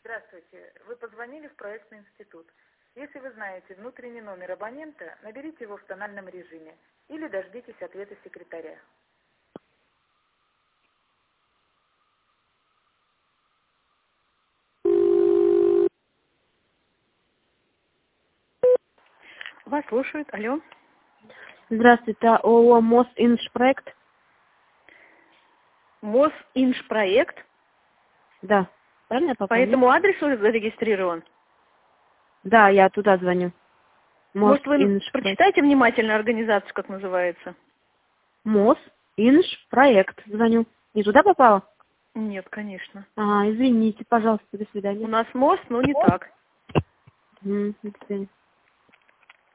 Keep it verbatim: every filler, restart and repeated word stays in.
Здравствуйте. Вы позвонили в проектный институт. Если вы знаете внутренний номер абонента, наберите его в тональном режиме или дождитесь ответа секретаря. Вас слушают. Алло. Здравствуйте, ООО Мосинжпроект. Мосинжпроект? Да, правильно я По попала? этому адресу зарегистрирован? Да, я туда звоню. Может, вы Мосинжпроект. прочитайте внимательно организацию, как называется? Мосинжпроект. Звоню. Не туда попала? Нет, конечно. А, извините, пожалуйста, до У свидания. нас мост, но не так. М, До свидания.